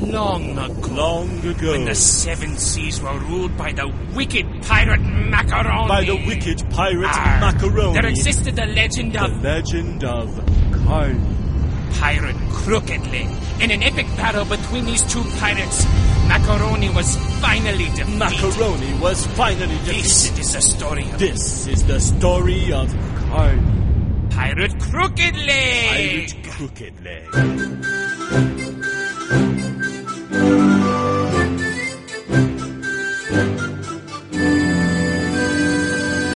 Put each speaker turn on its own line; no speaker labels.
Long ago.
Long ago.
When the seven seas were ruled by the wicked pirate Macaroni.
By the wicked pirate Macaroni.
There existed the legend of...
The legend of Carly.
Pirate Crooked Leg. In an epic battle between these two pirates, Macaroni was finally defeated.
Macaroni was finally defeated.
This is the story of...
This is the story of Carly.
Pirate Crooked Leg.
Pirate Crooked Leg.